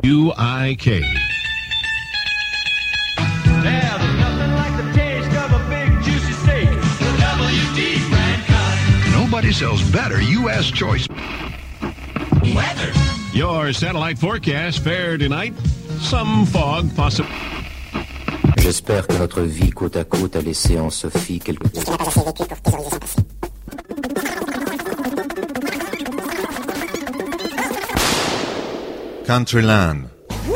UIK. Yeah, there's nothing like the taste of a big juicy steak. The WD brand cut. Nobody sells better U.S. choice. Weather. Your satellite forecast fair tonight. Some fog possible. J'espère que notre vie côte à côte a laissé en Sophie quelque chose. Countryland.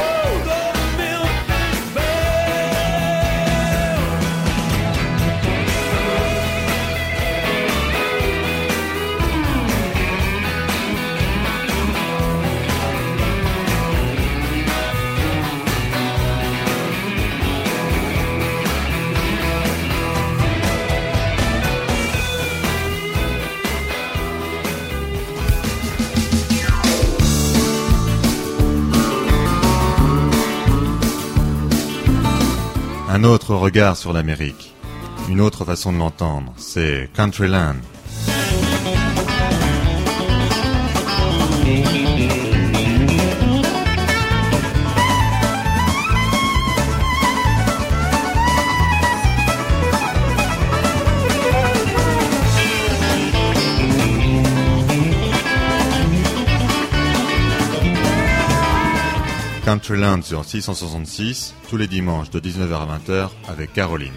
Un autre regard sur l'Amérique, une autre façon de l'entendre, c'est Countryland. Countryland sur 666, tous les dimanches de 19h à 20h avec Caroline.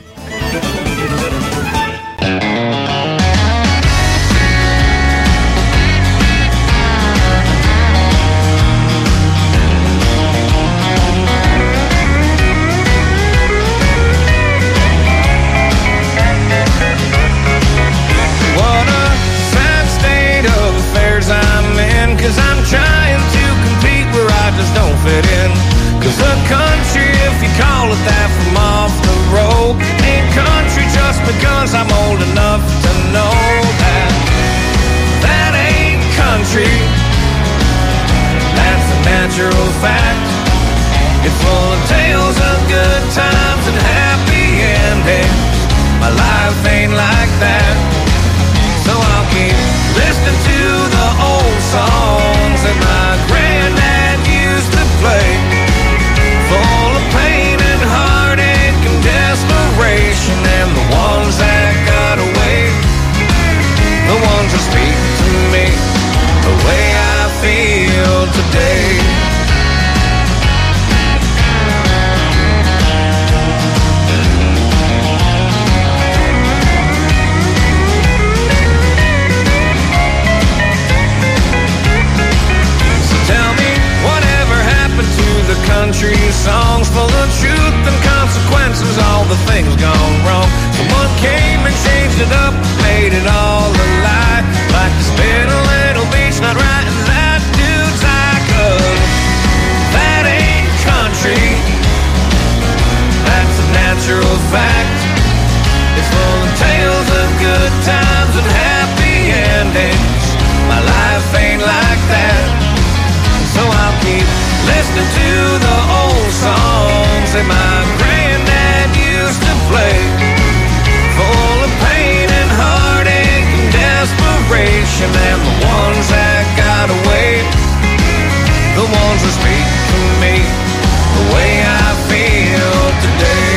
What a sad state of affairs I'm in, 'cause I'm trying to compete where I just don't fit in. 'Cause the country, if you call it that, from off the road, ain't country just because I'm old enough to know that that ain't country. That's a natural fact. It's full of tales of good times and happy endings. My life ain't like that. So I'll keep listening to the old songs that my granddad used to play, full of pain and heartache and desperation, and the ones that got away, the ones that speak to me the way I feel today. Country songs full of truth and consequences, all the things gone wrong. Someone came and changed it up, made it all a lie. Like to spin a little beach, not writing that dude's like us. That ain't country. That's a natural fact. It's full of tales of good times and happy endings. My life ain't like that. So I'll keep listening to the old songs that my granddad used to play, full of pain and heartache and desperation, and the ones that got away, the ones that speak to me the way I feel today.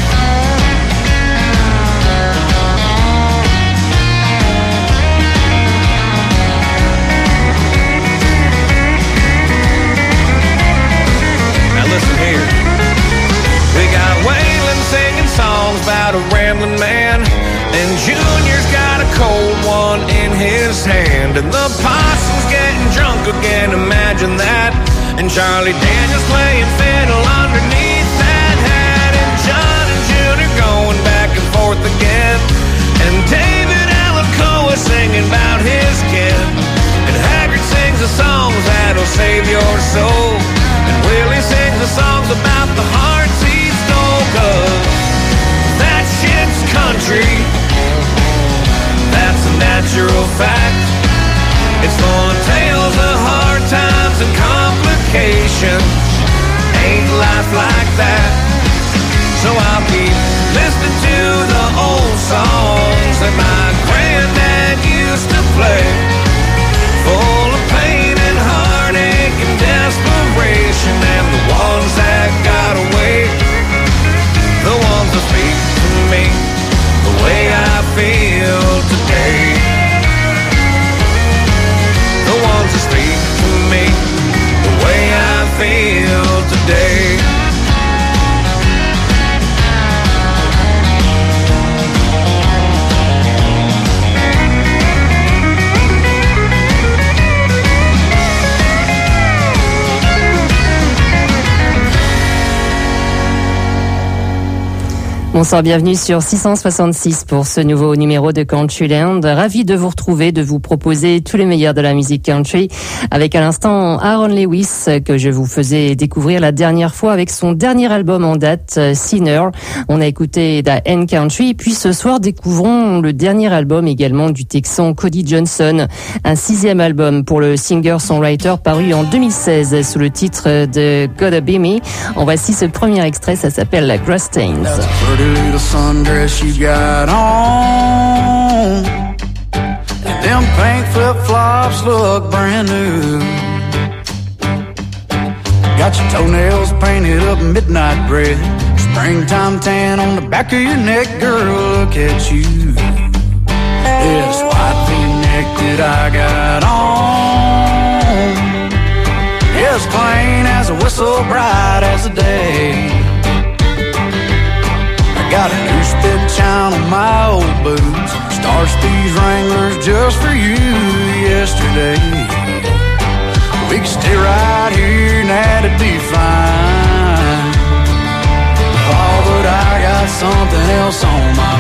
Listen here. We got Waylon singing songs about a rambling man, and Junior's got a cold one in his hand, and the possum's getting drunk again, imagine that. And Charlie Daniels playing fiddle underneath that hat, and John and Junior going back and forth again, and David Alcoa singing about his kin, and Haggard sings the songs that'll save your soul, and Willie sings the songs about the hearts he stole. 'Cause that shit's country. That's a natural fact. It's full of tales of hard times and complications. Ain't life like that? So I'll keep listening to the old songs that my granddad used to play, full of pain and heartache and desperation, and Bonsoir, bienvenue sur 666 pour ce nouveau numéro de Countryland. Ravi de vous retrouver, de vous proposer tous les meilleurs de la musique country avec à l'instant Aaron Lewis que je vous faisais découvrir la dernière fois avec son dernier album en date, Sinner. On a écouté The End Country, puis ce soir découvrons le dernier album également du Texan Cody Johnson, un 6e album pour le singer-songwriter paru en 2016 sous le titre de Gotta Be Me. En voici ce premier extrait, ça s'appelle Grass Stains. Little sundress you got on, and them pink flip-flops look brand new. Got your toenails painted up midnight red, springtime tan on the back of your neck, girl, look at you. This white V-neck that I got on is plain as a whistle, bright as a day. Got a new spit shine on my old boots, Star Speed Wranglers just for you yesterday. We could stay right here and that'd be fine. Oh, but I got something else on my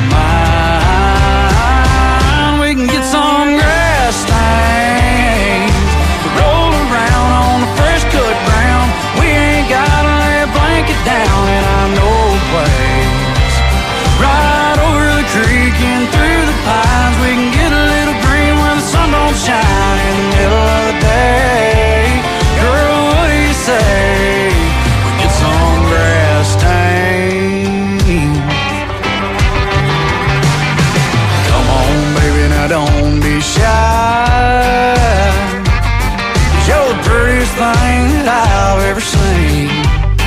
mind. We can get some grass stains to roll around on the fresh cut ground. We ain't gotta lay a blanket down in our no place. Right over the creek and through the pines, we can get a little green when the sun don't shine in the middle of the day. Girl, what do you say? We get some grass stains. Come on, baby, now don't be shy. You're the prettiest thing that I've ever seen.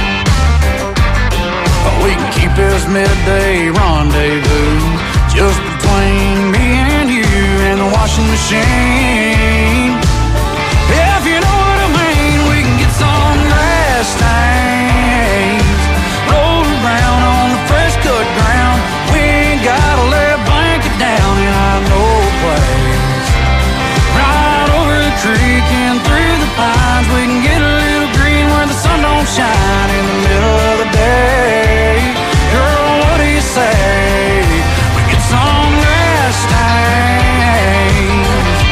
We can keep this midday rendezvous just between me and you and the washing machine. If you know what I mean, we can get some grass stains, roll around on the fresh cut ground. We ain't gotta lay a blanket down in our no place. Right over the creek and through the pines, we can get a little green where the sun don't shine in the middle of the day. Say we get some grass stains.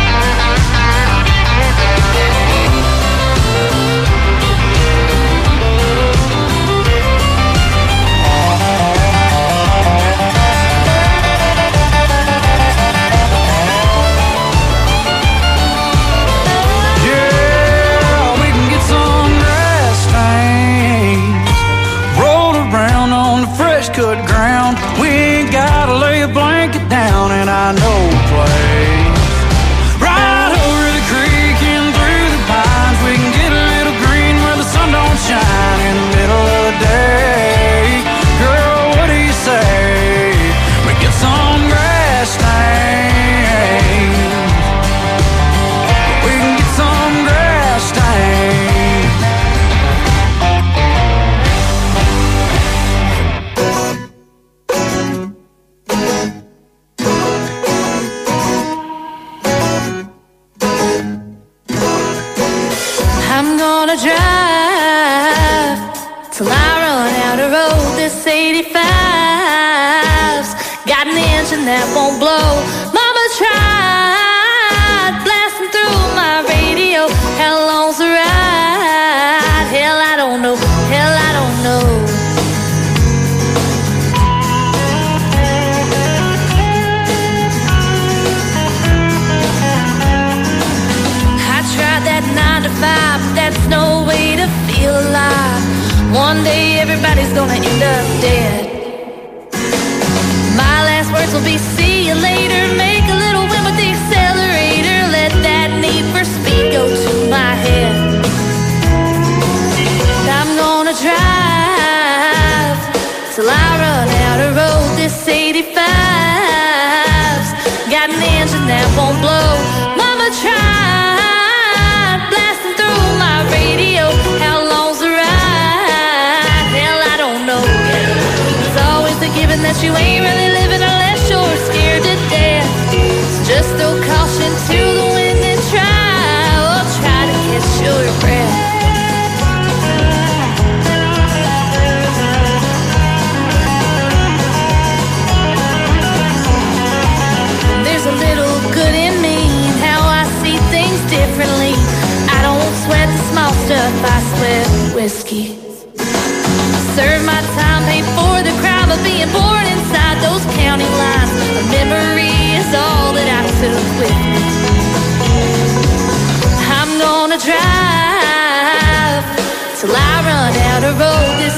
Yeah, we can get some grass stains rolled around on the fresh cut ground. We ain't gotta lay a blanket down in our no place. Right over the creek and through the pines, we can get a little green where the sun don't shine in the middle of the day. Girl, what do you say? We get some grass stains. We can get some grass stains. Drive till I run out of road. This 85's got an engine that won't blow. Mama tried blasting through my radio. How long's the ride? Hell, I don't know. Hell, I don't know. I tried that 9 to 5, but that's no way to feel alive. One day everybody's gonna end up dead. My last words will be see you later. Make a little win with the accelerator. Let that need for speed go to my head. I'm gonna drive till I run out of road. This 85's got an engine that won't blow. Mama tried blasting through my radio. How long's the ride? Hell, I don't know. It's always the given that you ain't really living unless you're scared to death. So just throw caution to the wind and try to catch your breath. ice with whiskey. Served my time, paid for the crime of being born inside those county lines. A memory is all that I took with me. I'm gonna drive till I run out of road. This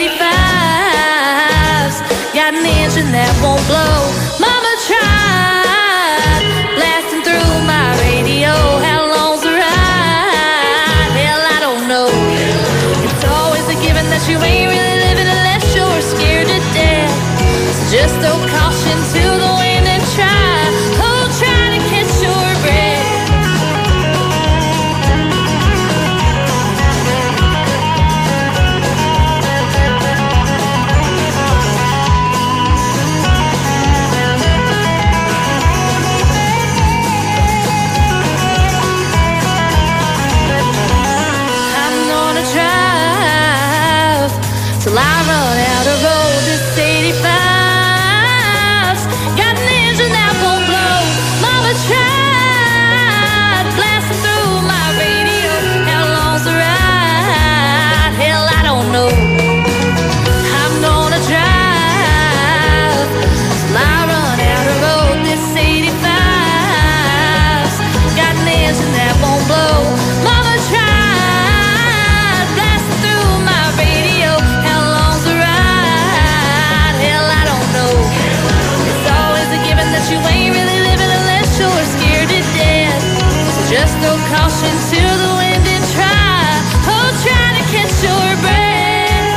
85's got an engine that won't blow. Mama tried blasting through my radio. How long's the ride? Hell, I don't know. It's always a given that you ain't really living unless you're scared to death. So just throw caution to the wind and try. Oh, try to catch your breath. Till I run out of road. This 85's got an engine that won't blow. Mama tried blasting through my radio. How long's the ride? Hell, I don't know. I'm gonna drive till I run out of road. This 85's got an engine that won't blow. Mama tried blasting through my radio. You ain't really living unless you're scared to death. So just throw caution to the wind and try. Oh, try to catch your breath.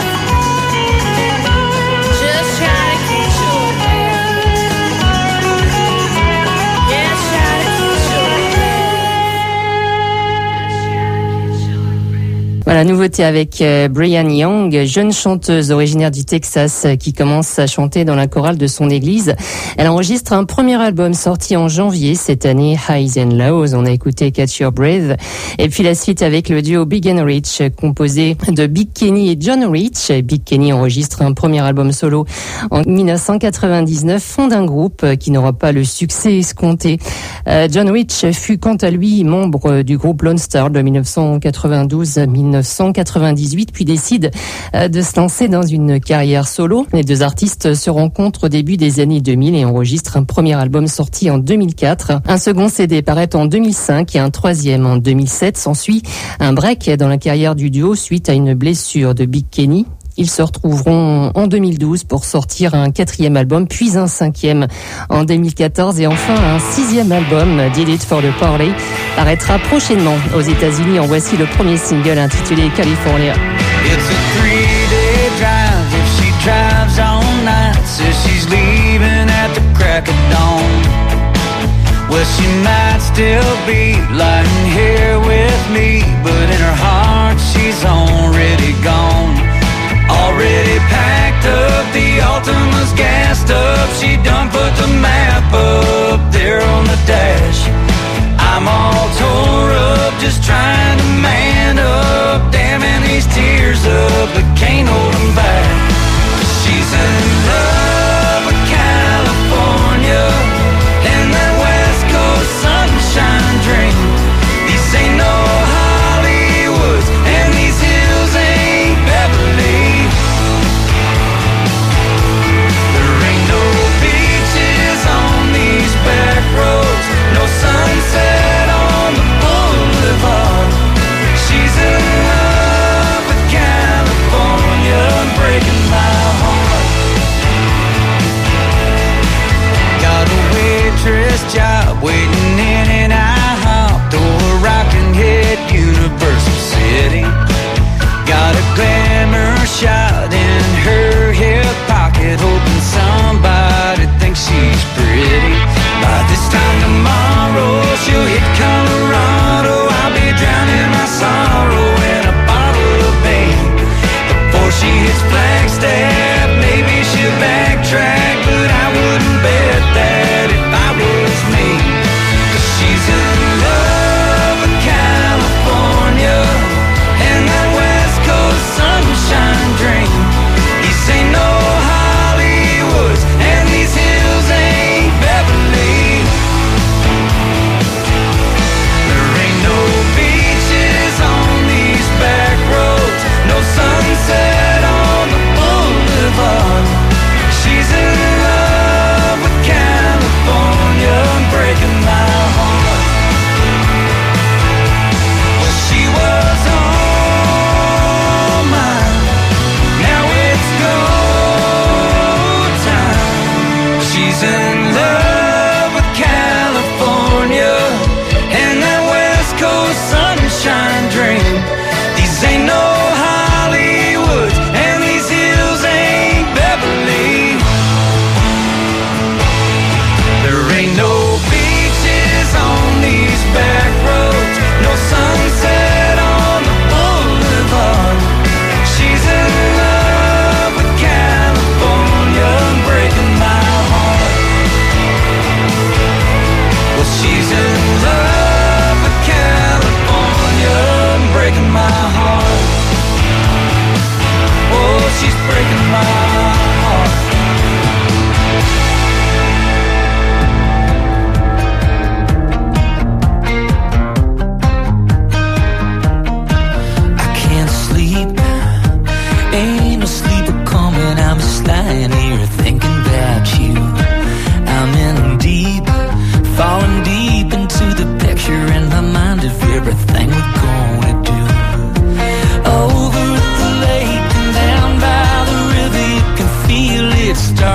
Just try to catch your breath. Yeah, try to catch your breath. Voilà, nouveauté avec Brian Young, jeune chanteuse originaire du Texas qui commence à chanter dans la chorale de son église. Elle enregistre un premier album sorti en janvier cette année, Highs and Lows. On a écouté Catch Your Breath. Et puis la suite avec le duo Big and Rich, composé de Big Kenny et John Rich. Big Kenny enregistre un premier album solo en 1999, fonde un groupe qui n'aura pas le succès escompté. John Rich fut quant à lui membre du groupe Lone Star de 1992-1998, puis décide de se lancer dans une carrière solo. Les deux artistes se rencontrent au début des années 2000 et enregistrent un premier album sorti en 2004. Un second CD paraît en 2005 et un troisième en 2007. S'ensuit un break dans la carrière du duo suite à une blessure de Big Kenny. Ils se retrouveront en 2012 pour sortir un quatrième album, puis un cinquième en 2014 et enfin un sixième album, Did It For The Party, paraîtra prochainement aux États-Unis. En voici le premier single intitulé California. It's a 3-day drive if she drives all night. Says she's leaving at the crack of dawn. Well, she might still be lying here with me, but in her heart she's already gone. Already packed up, the Altima's gassed up. She done put the map up there on the dash. I'm all tore up, just trying to man up. Damming these tears up, but can't hold them back. She's in love with California and that West Coast sunshine dream. These ain't no Hollywoods and these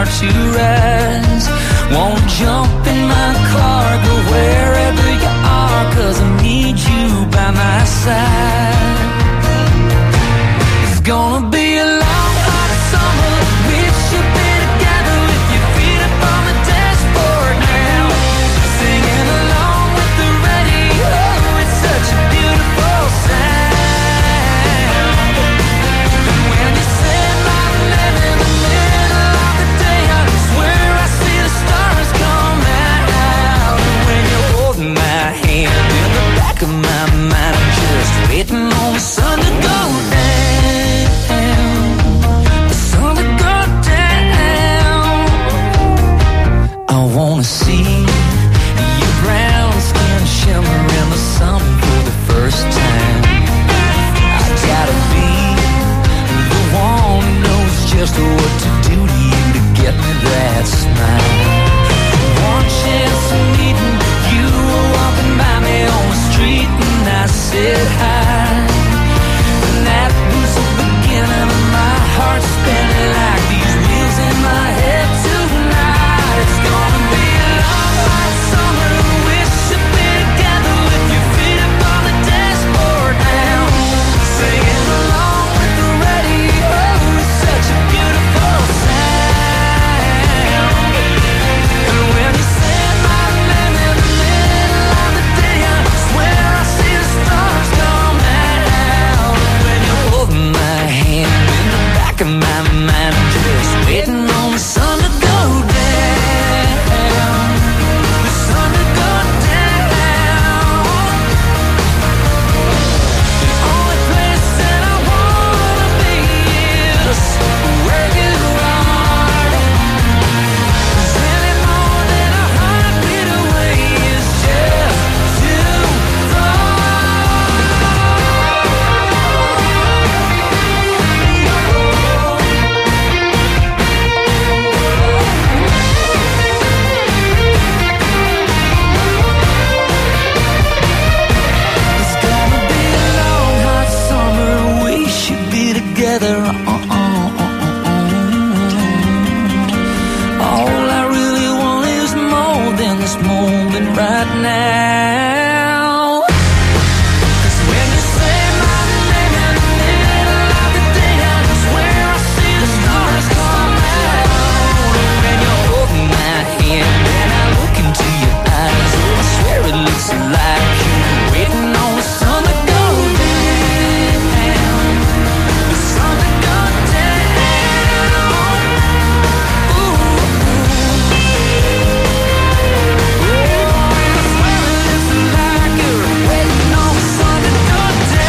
to rise. Won't jump in my car, go wherever you are, 'cause I need you by my side. It's gonna be a long, hot summer. We should be together with your feet up on the dashboard now, singing along with the radio. It's such a beautiful sound. And when you say my name in the middle of the day, I swear I see the stars come out. And when you're holding my hand in the back of my mind, I'm just waiting on the sun to go down. The sun to go down. I wanna see your brown skin shimmer in the sun for the first time. I gotta be the one who knows just what to do to you to get me that smile. One chance of meeting you, walking by me on the street, and I said hi. And that was the beginning of my heart spinning like these wheels in my head tonight. It's gonna be a long, hot summer. We should be together with your feet up on the dashboard now, singing along with the radio. It's such a beautiful sound. And when you say my name in the middle of the day, I swear I see the stars come out. When you're holding my hand in the back of my mind, I'm just waiting on the sun to go down. The sun to go down. The only place that I wanna be is where you are. 'Cause any more than a heartbeat away is just too It's gonna be a long, hot summer. We should be together. All I really want is more than this moment right now. 'Cause when you say my name in the middle of the day, I swear I see the stars come out. When you're holding my hand and I look into your eyes, oh, I swear it looks like you're waiting on the sun to go down. The sun to go down. Ooh. I swear it looks like you're waiting on the sun to go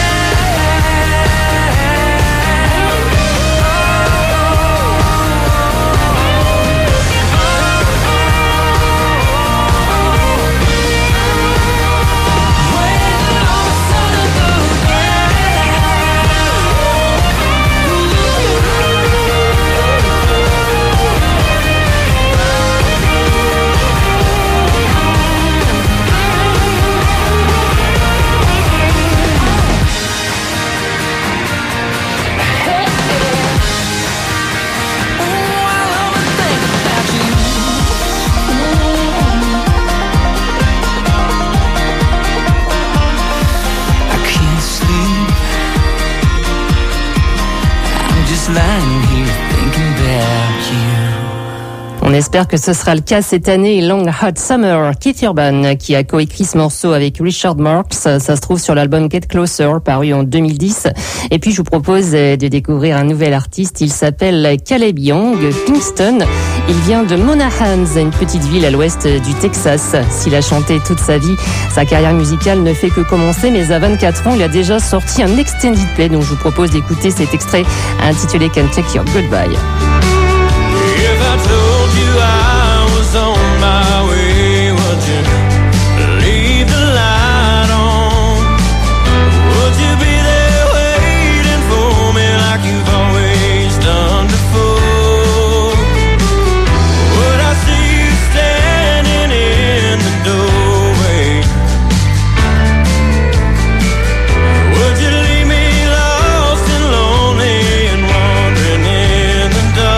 I can't sleep. I'm just lying here thinking about you. On espère que ce sera le cas cette année. Long Hot Summer, Keith Urban qui a coécrit ce morceau avec Richard Marx. Ça se trouve sur l'album Get Closer, paru en 2010. Et puis je vous propose de découvrir un nouvel artiste. Il s'appelle Caleb Young, Kingston. Il vient de Monahans, une petite ville à l'ouest du Texas. S'il a chanté toute sa vie, sa carrière musicale ne fait que commencer, mais à 24 ans, il a déjà sorti un extended play, donc je vous propose d'écouter cet extrait intitulé Can't Take Your Goodbye. If I told you I was on my way, would you leave the light on? Would you be there waiting for me like you've always done before? Would I see you standing in the doorway? Would you leave me lost and lonely and wandering in the dark?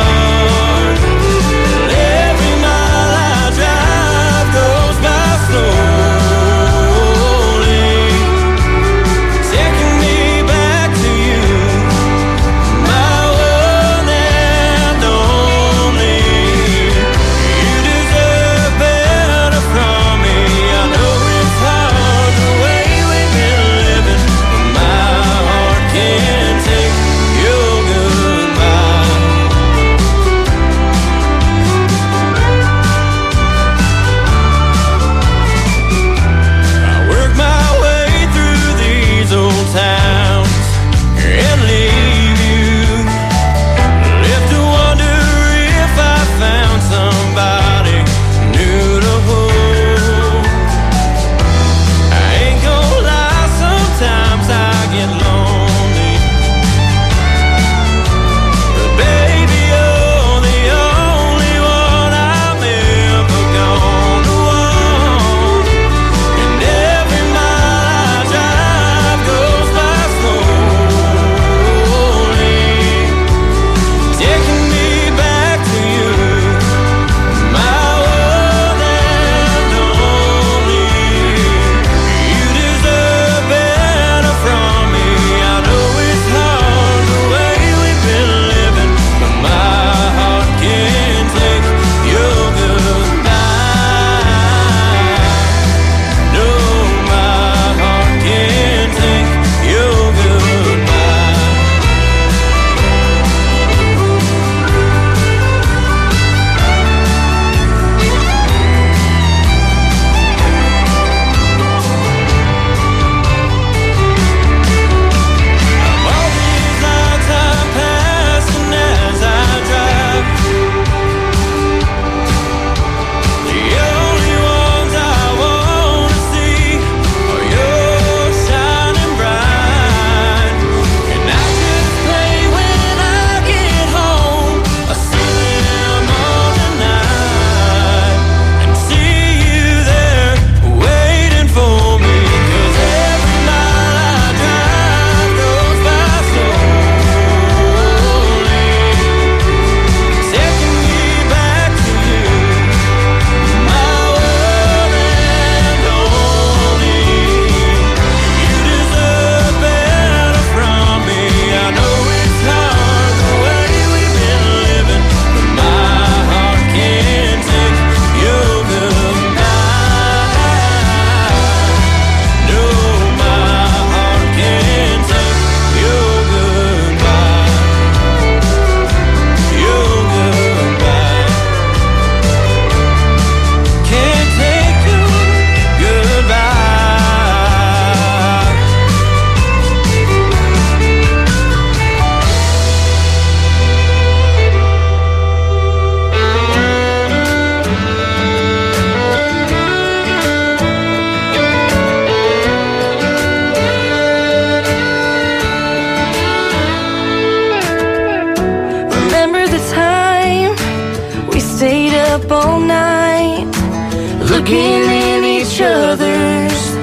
looking in each other's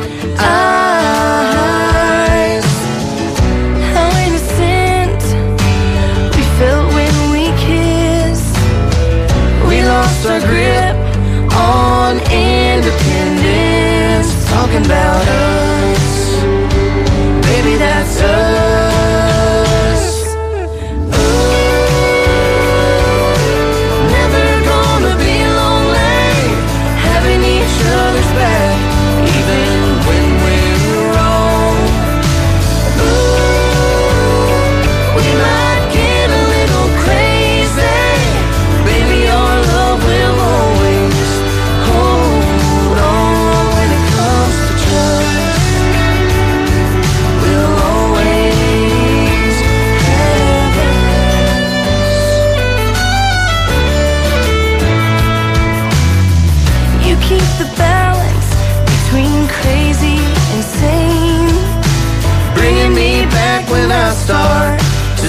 eyes. How innocent we felt when we kissed. We lost our grip on independence. Talking about us, baby, that's us. Never gonna be lonely, having each other's back, even when we're wrong. We might get a little crazy, baby, our love will always hold on. When it comes to trust, we'll always have us. You keep the balance between crazy and sane, bringing me back when I start to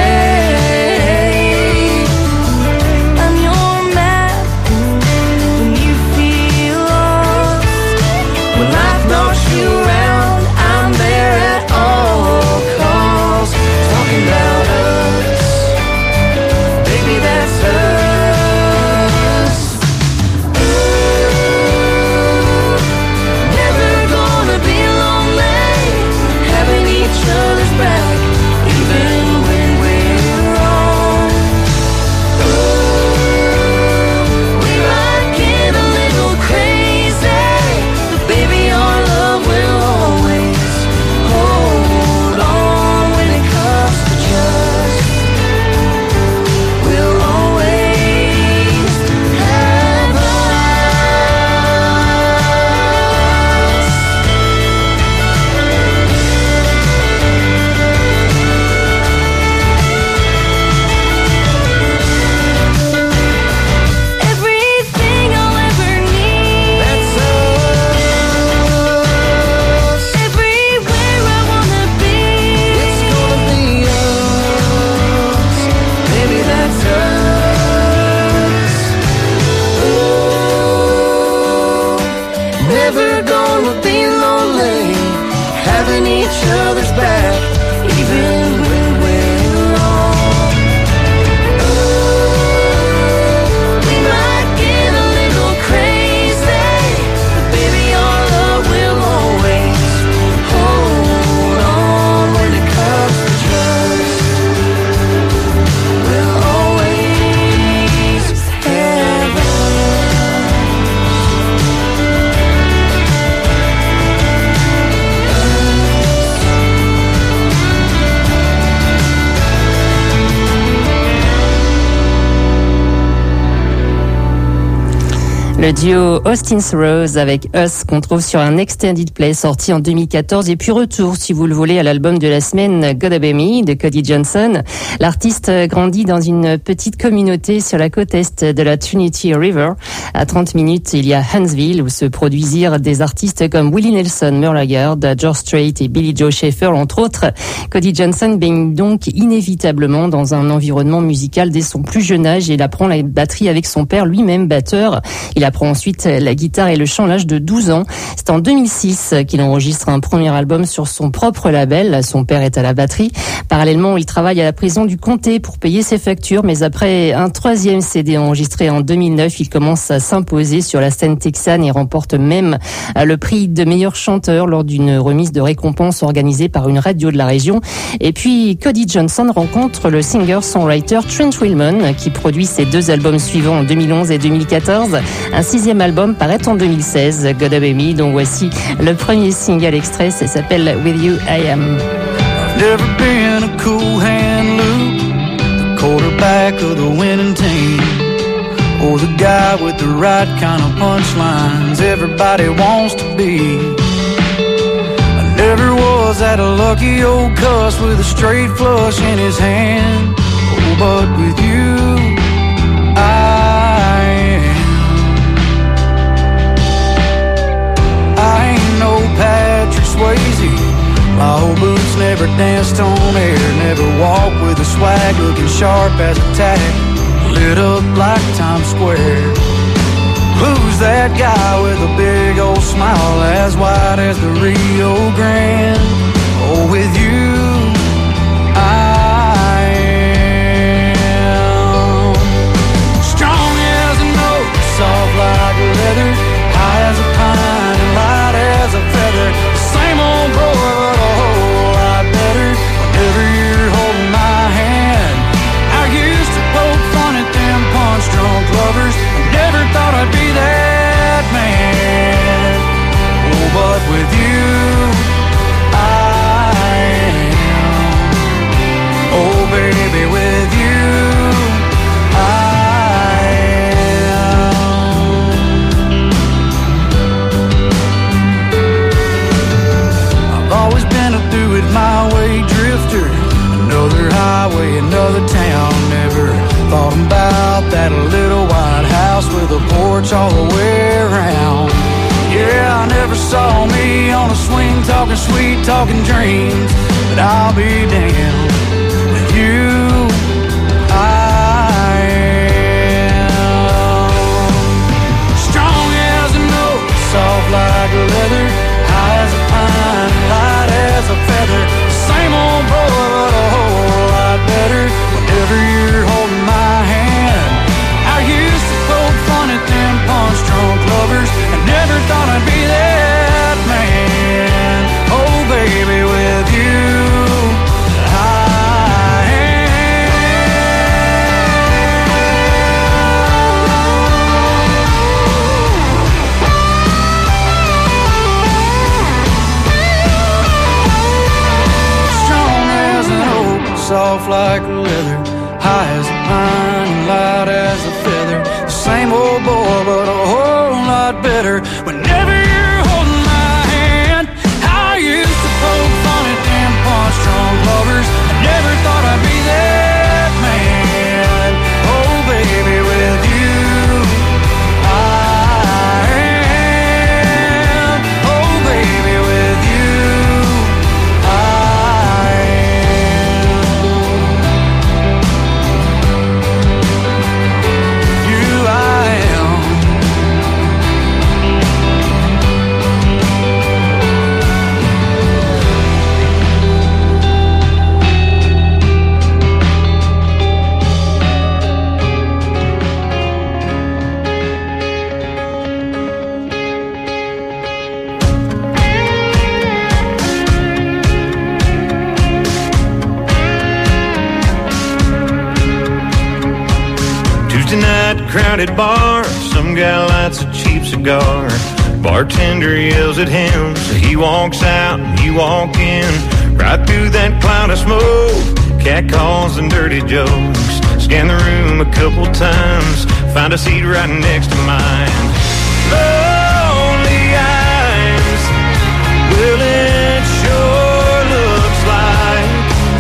stray. I'm your map when you feel lost. When life knocks you around, I'm there at all costs. Talking about us, baby, that's us. Never gonna be lonely, having each other's back, even when we're wrong. We might get a little crazy, but baby, our love will always hold on. When it comes to trust, we'll always have us. Everything I'll ever need, that's us. Everywhere I wanna be, it's gonna be us. Baby, that's us. Ooh, never gonna be lonely, having each other's back, even when we're wrong. We might get a little crazy, but baby, our love will always hold on. When it comes to trust, we'll always have us. Le duo Austin's Rose avec Us qu'on trouve sur un extended play sorti en 2014 et puis retour si vous le voulez à l'album de la semaine Gotta Be Me de Cody Johnson. L'artiste grandit dans une petite communauté sur la côte est de la Trinity River. À 30 minutes, il y a Huntsville où se produisirent des artistes comme Willie Nelson, Merle Haggard, George Strait et Billy Joe Schaefer entre autres. Cody Johnson baigne donc inévitablement dans un environnement musical dès son plus jeune âge et il apprend la batterie avec son père lui-même batteur. Il apprend ensuite la guitare et le chant à l'âge de 12 ans. C'est en 2006 qu'il enregistre un premier album sur son propre label. Son père est à la batterie. Parallèlement, il travaille à la prison du comté pour payer ses factures. Mais après un troisième CD enregistré en 2009, il commence à s'imposer sur la scène texane et remporte même le prix de meilleur chanteur lors d'une remise de récompense organisée par une radio de la région. Et puis, Cody Johnson rencontre le singer-songwriter Trent Willman qui produit ses deux albums suivants en 2011 et 2014. Un sixième album paraît en 2016, Gotta Be Me, dont voici le premier single extrait, ça s'appelle With You I Am. Never been a cool hand Luke, the quarterback of the winning team, or the guy with the right kind of punchlines everybody wants to be. I never was that lucky old cuss with a straight flush in his hand. Oh, but with you, I am. I ain't no Patrick Swayze. My old boots never danced on air, never walked with a swag looking sharp as a tack, lit up like Times Square. Who's that guy with a big old smile as wide as the Rio Grande? Oh, with you I am. Strong as an oak, soft like leather, high as a pine and light as a feather. Same old bro, but a whole lot better whenever you're holding my hand. I used to poke fun at them punch-drunk lovers. I never thought I'd be that man. Oh, but with you I am. Oh, baby, with you I am. I've always been a do-it my way drifter. Another highway, another town. Never thought about that little white house with a porch all the way around. Yeah, I never saw me on a swing talking sweet, talking dreams. But I'll be damned, with you I am. Strong as an oak, soft like leather, high as a pine, light as a feather. Same old boy, but a whole lot better whenever you're holding my hand. I used to poke fun at them punch-drunk lovers. I never thought I'd be that man. Oh, baby, with you I am. Strong as an oak, soft like leather, high as a pine, light as a feather. The same old boy, but a whole lot better whenever you're holding my hand. I used to poke fun at them punch-drunk lovers. I never thought I'd be that man. Oh, baby, with you I am. Oh, baby, with you I am. You I am. Tuesday night, crowded bar. Some guy lights a cheap cigar. Bartender yells at him, so he walks out and you walk in. Right through that cloud of smoke, catcalls and dirty jokes. Scan the room a couple times, find a seat right next to mine. Lonely eyes, well it sure looks like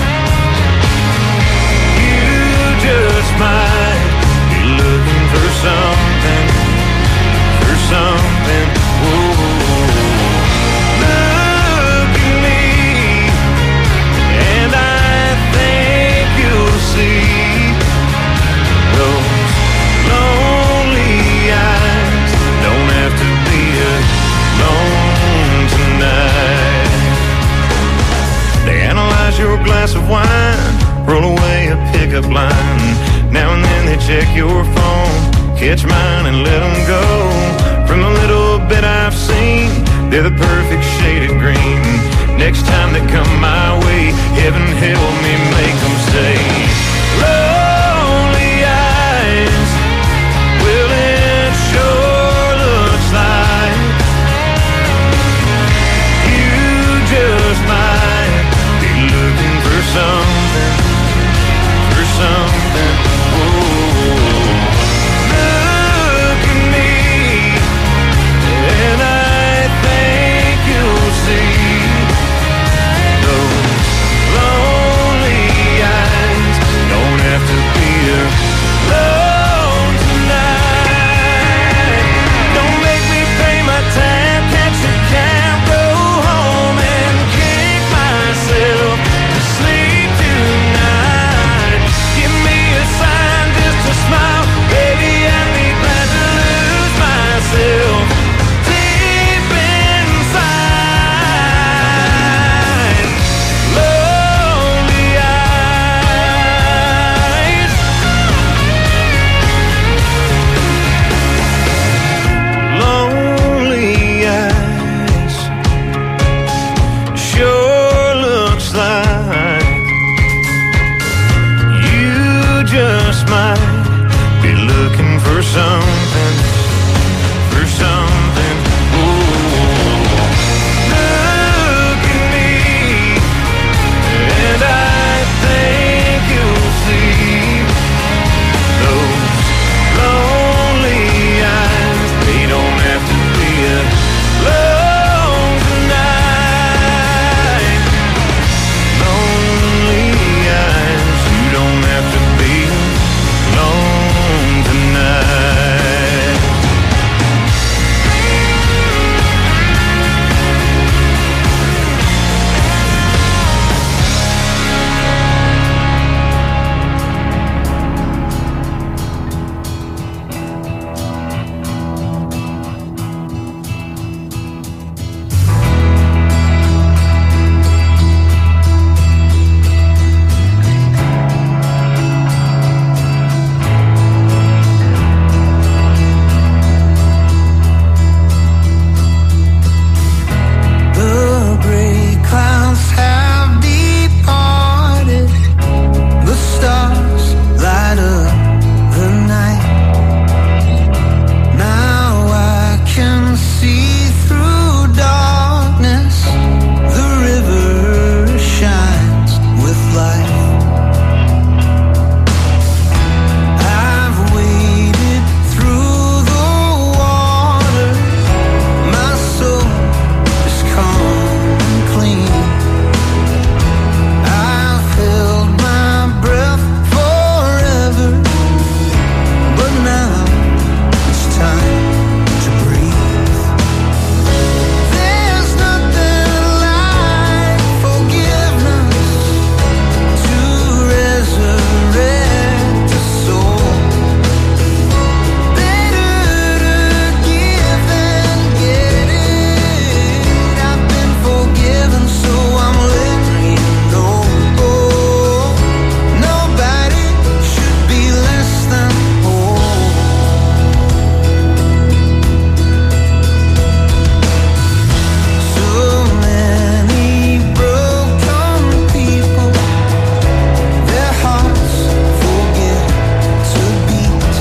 you just might be looking for something, for something. Whoa. Look at me, and I think you'll see those lonely eyes don't have to be alone tonight. They analyze your glass of wine, roll away a pickup line. Now and then they check your phone, catch mine and let them go. From the little bit I've seen, they're the perfect shade of green. Next time they come my way, heaven help me make them say, lonely eyes, well it sure looks like you just might be looking for something, for something. Whoa. Look at me, and I think you'll see those lonely eyes. might be looking for something, for something. Ooh. Look at me, and I think you'll see those lonely eyes. They don't have to be alone tonight. Lonely eyes, you don't have to be alone tonight. The gray clouds have departed. The stars light up the night. Now I can see through darkness. The river shines with light. I've waded through the water. My soul is calm and clean. I've held my breath forever, but now it's time to breathe. There's nothing like forgiveness to resurrect the soul. Better to give than get it. I've been forgiven, so I'm letting you know. Nobody should be less than whole. So many broken people, their hearts forget to beat.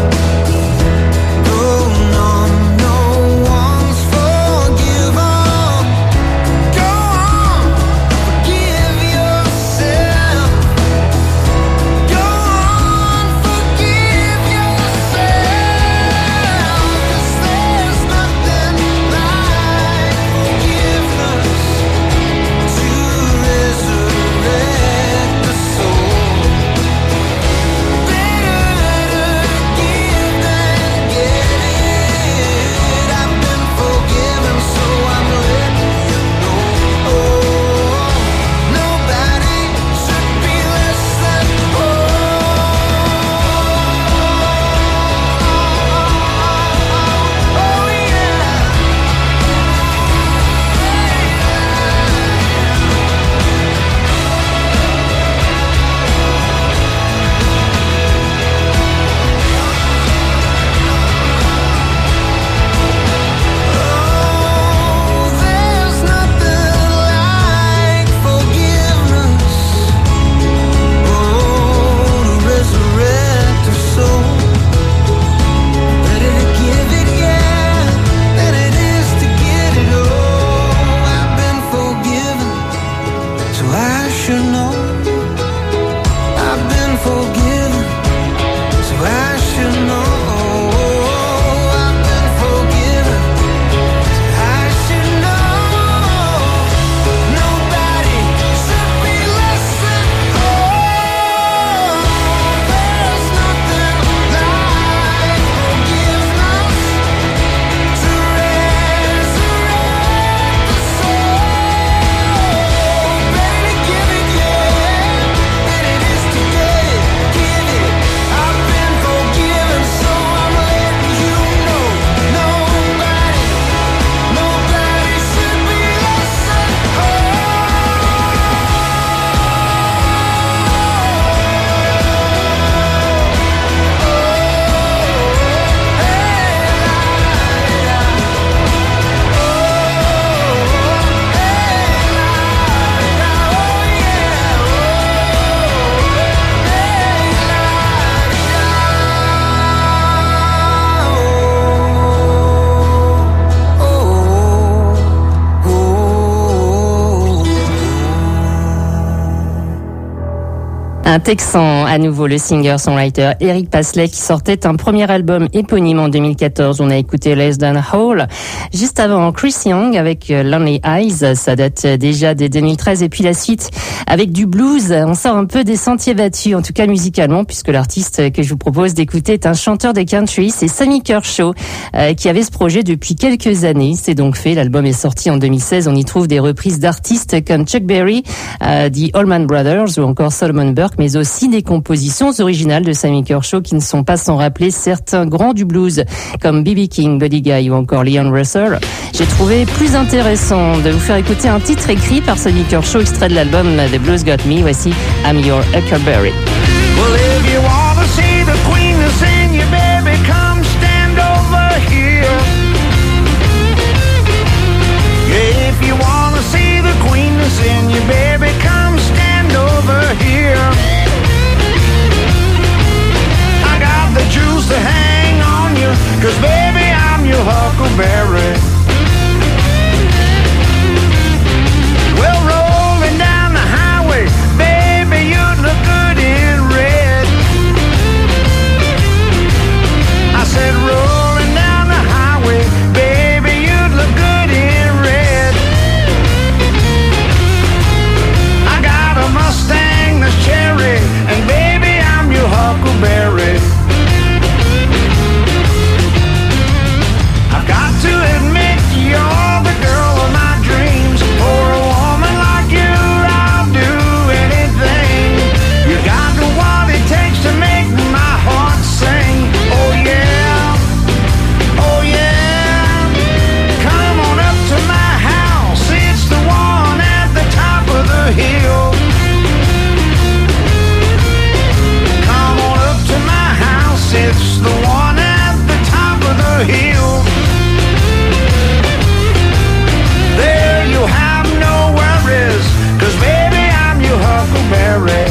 Though no one's forgiven, go on, forgive yourself. Go on, forgive yourself. 'Cause there's nothing like forgiveness to resurrect the soul. Better to give than get it. I've been forgiven, so I'm letting you know. Nobody should be less than oh yeah. There's nothing like forgiveness, to resurrect a soul. Better to give it, yeah, than it is to get it. I've been forgiven, so I should know. I've been forgiven, so I should know. I've been forgiven, so I should know. Nobody should be less than whole. There's nothing like forgiveness to resurrect the soul. Better to give it, yeah, than it is to get it. Un Texan, à nouveau le singer-songwriter Eric Pasley qui sortait un premier album éponyme en 2014. On a écouté Less Than Whole. Juste avant, Chris Young avec Lonely Eyes. Ça date déjà dès 2013. Et puis la suite avec du blues. On sort un peu des sentiers battus, en tout cas musicalement, puisque l'artiste que je vous propose d'écouter est un chanteur de country. C'est Sammy Kershaw qui avait ce projet depuis quelques années. C'est donc fait. L'album est sorti en 2016. On y trouve des reprises d'artistes comme Chuck Berry, The Allman Brothers ou encore Solomon Burke, mais aussi des compositions originales de Sammy Kershaw qui ne sont pas sans rappeler certains grands du blues comme B.B. King, Buddy Guy ou encore Leon Russell. J'ai trouvé plus intéressant de vous faire écouter un titre écrit par Sammy Kershaw, extrait de l'album The Blues Got Me. Voici I'm Your Huckleberry. Well, if you want to see the queen that's in you, baby, come stand over here. Yeah, if you want to see the queen that's in you, baby, come stand over here. I got the juice to hang on you, 'cause baby, I'm your huckleberry. Well, rolling down the highway, baby, you look good in red. I said rolling down the highway, baby, you look good in red. I got a Mustang that's cherry, and baby, I'm your huckleberry. I've got to admit you're the girl of my dreams. For a woman like you, I'll do anything. You got what it takes to make my heart sing. Oh yeah, oh yeah. Come on up to my house, it's the one at the top of the hill. Come on up to my house, it's the one at the top of the hill. There you'll have no worries, 'cause baby, I'm your huckleberry.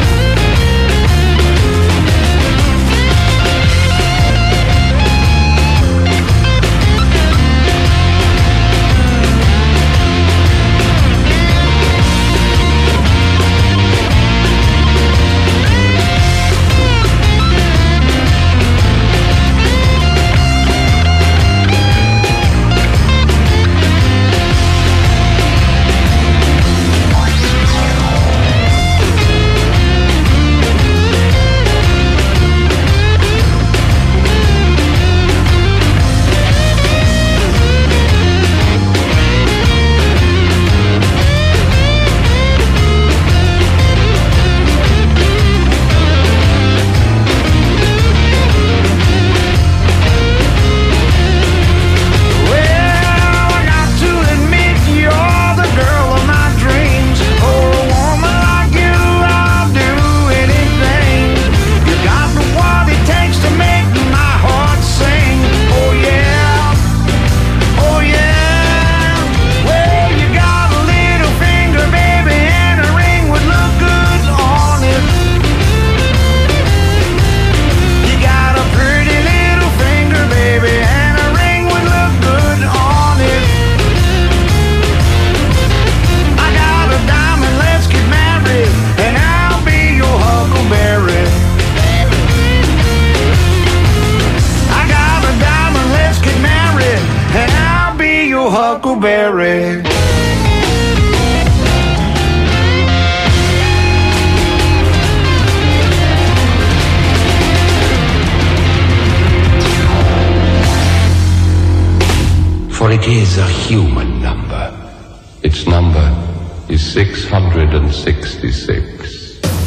Huckleberry. For it is a human number. Its number is 666.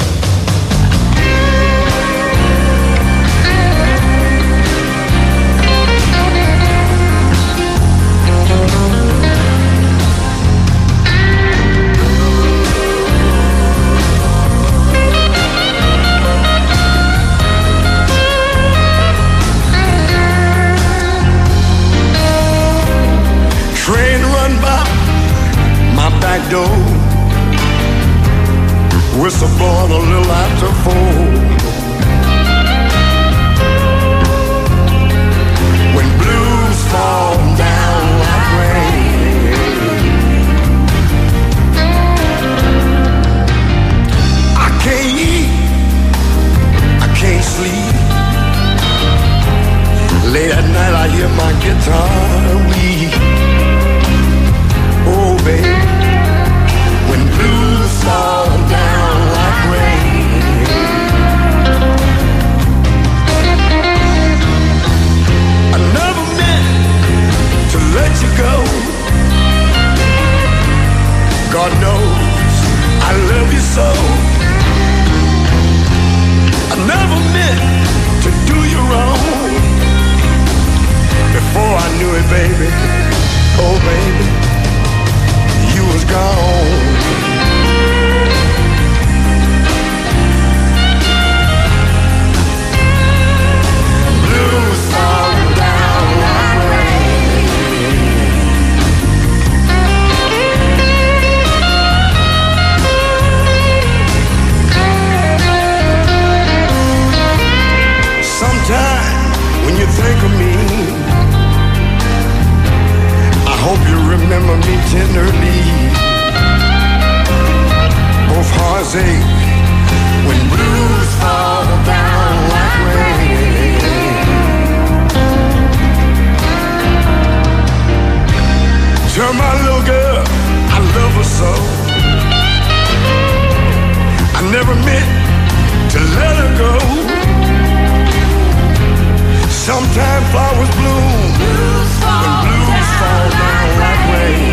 Back door, whistle blowing a little after 4. When blues fall down like rain, I can't eat guitar weak. Oh, baby, when blues fall down like rain. I never meant to let you go. God knows I love you so. I never meant to do you wrong. Before I knew it, baby, oh baby, you was gone. Blues falling down like rain. Sometime when you think of me, I hope you remember me tenderly. Both hearts ache when blues fall down like rain. Tell my little girl I love her so. I never meant to let her go. Sometimes flowers bloom when blues fall down like rain.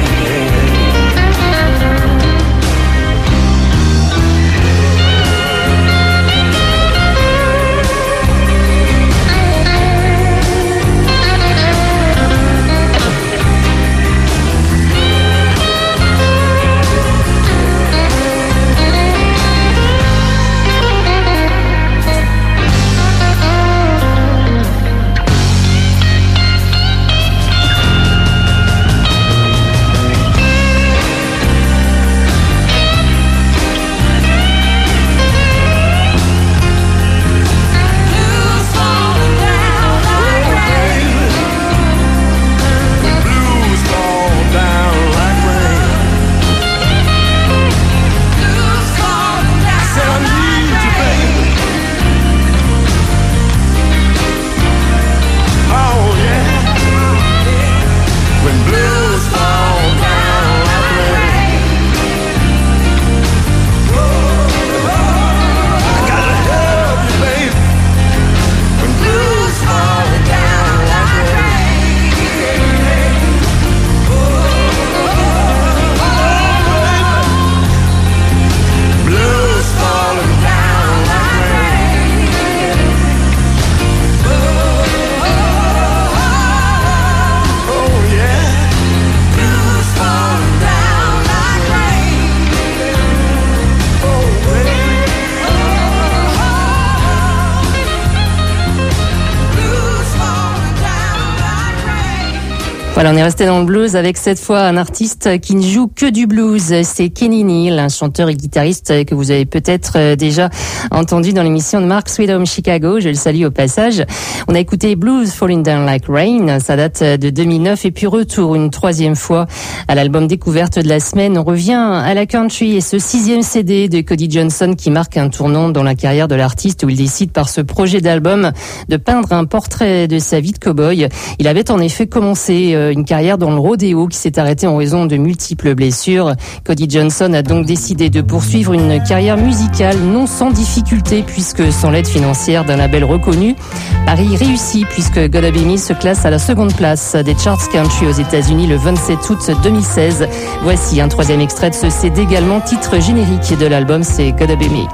Voilà, on est resté dans le blues avec cette fois un artiste qui ne joue que du blues. C'est Kenny Neal, un chanteur et guitariste que vous avez peut-être déjà entendu dans l'émission de Mark Sweet Home Chicago. Je le salue au passage. On a écouté Blues Falling Down Like Rain. Ça date de 2009 et puis retour une troisième fois à l'album découverte de la semaine. On revient à la country et ce 6e CD de Cody Johnson qui marque un tournant dans la carrière de l'artiste où il décide par ce projet d'album de peindre un portrait de sa vie de cow-boy. Il avait en effet commencé une carrière dans le rodéo qui s'est arrêtée en raison de multiples blessures. Cody Johnson a donc décidé de poursuivre une carrière musicale non sans difficulté puisque sans l'aide financière d'un label reconnu, pari réussi puisque Gotta Be Me se classe à la seconde place des charts country aux États-Unis le 27 août 2016. Voici un troisième extrait de ce CD également titre générique de l'album, c'est Gotta Be Me.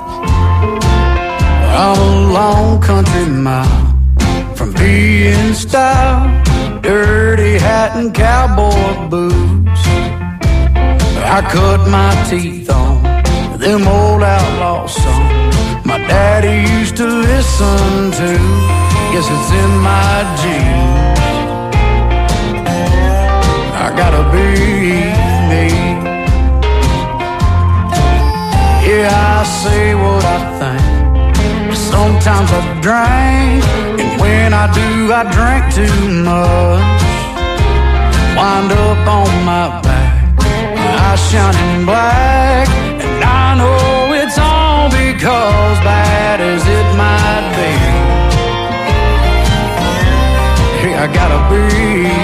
A long country mile from being style, dirty hat and cowboy boots. I cut my teeth on them old outlaw songs my daddy used to listen to. Guess it's in my genes. I gotta be me. Yeah, I say what I think. Sometimes I drink, and when I do, I drink too much. Wind up on my back, eyes shining black, and I know it's all because bad as it might be, hey, I gotta be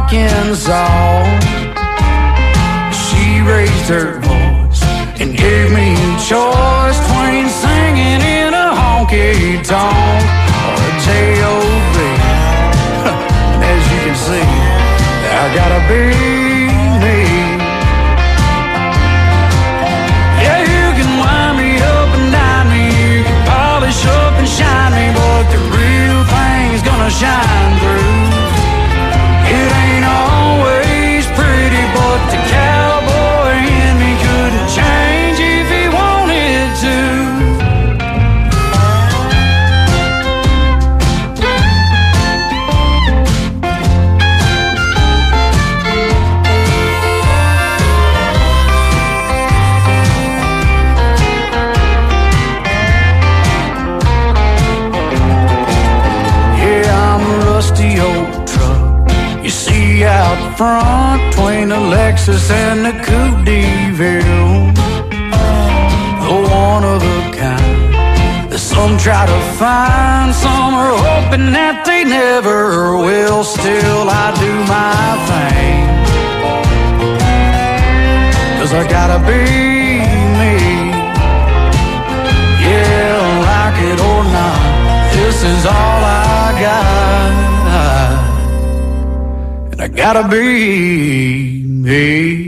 Arkansas. She raised her voice and gave me a choice between singing in a honky-tonk or a J.O.B. And as you can see, I gotta be me. Yeah, you can wind me up and dine me, you can polish up and shine me, but the real thing's gonna shine through. It ain't always pretty, but the cowboy in me couldn't change if he wanted to. Out front between the Lexus and the Coupe DeVille, the one of a kind that some try to find, some are hoping that they never will. Still I do my thing, 'cause I gotta be me. Yeah, like it or not, this is all I got. I gotta be me.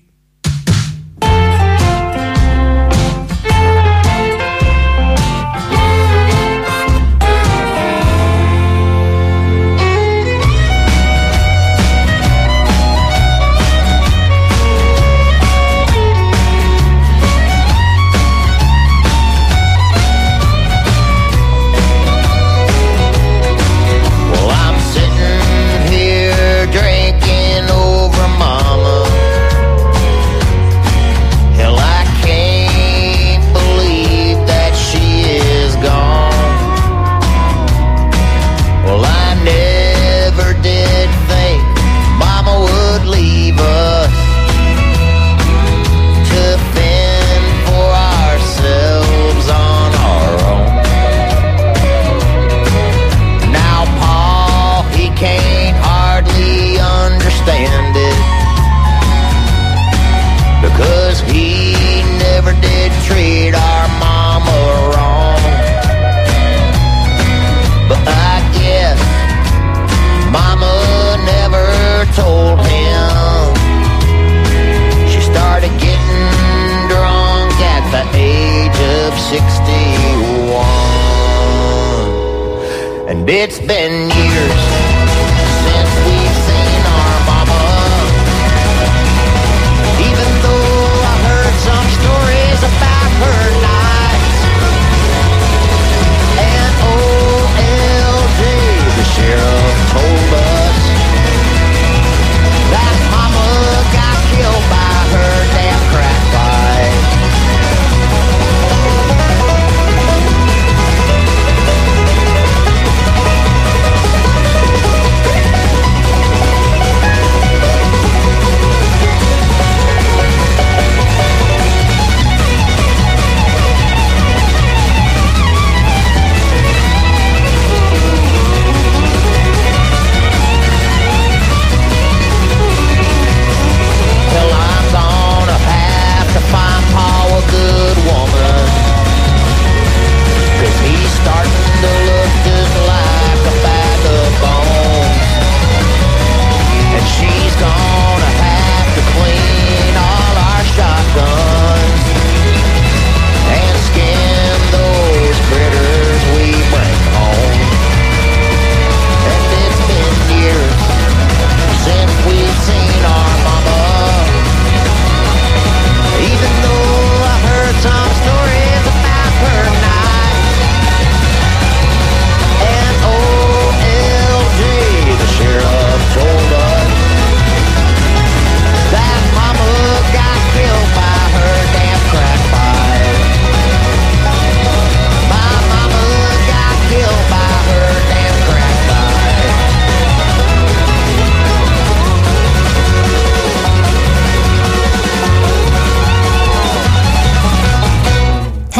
It's been years since we've seen our mama. Even though I heard some stories about her nights. And old LJ, the sheriff, told us that mama got killed by her damn crack pipe.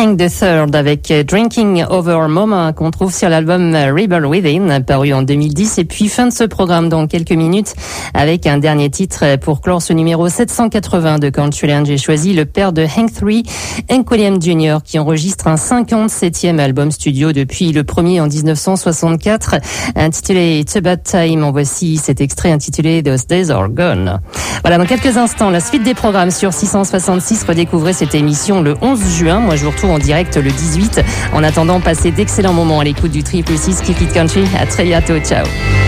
Hank III avec Drinking Over Mama qu'on trouve sur l'album Rebel Within paru en 2010 et puis fin de ce programme dans quelques minutes avec un dernier titre pour clore ce numéro 780 de Countryland. J'ai choisi le père de Hank III, Hank Williams Jr. qui enregistre un 57e album studio depuis le premier en 1964 intitulé It's About Time. En voici cet extrait intitulé Those Days Are Gone. Voilà, dans quelques instants, la suite des programmes sur 666. Redécouvrez cette émission le 11 juin. Moi, je vous retrouve en direct le 18. En attendant, passez d'excellents moments à l'écoute du 666 Keep It Country. À très bientôt. Ciao.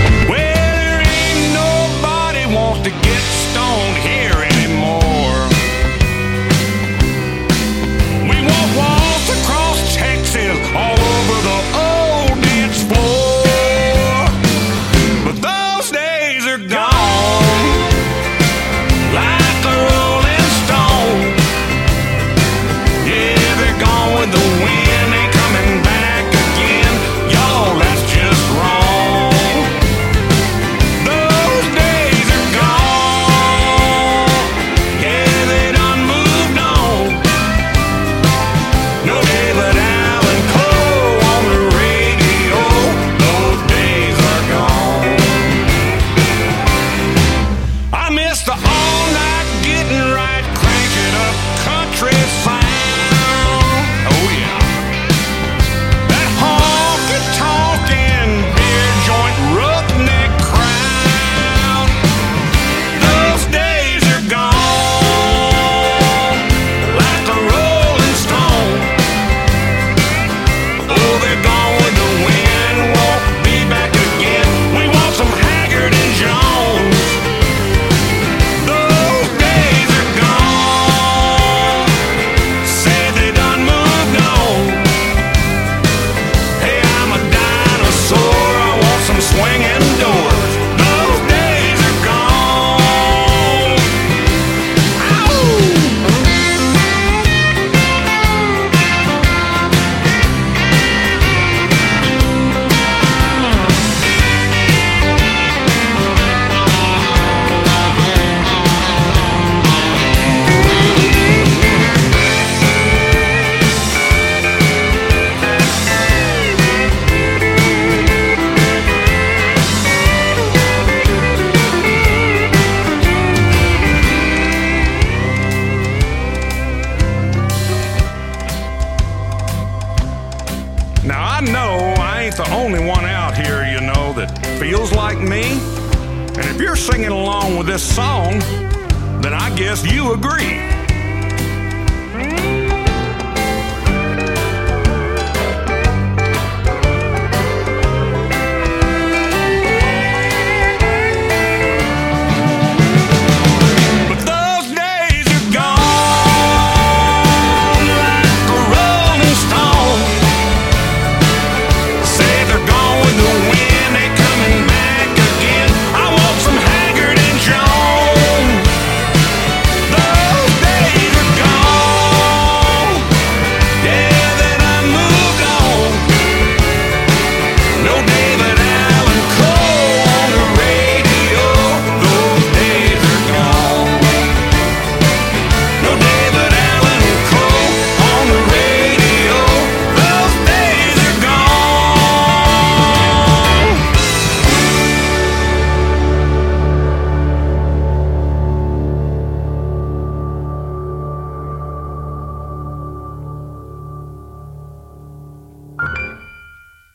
feels like me? And if you're singing along with this song, then I guess you agree.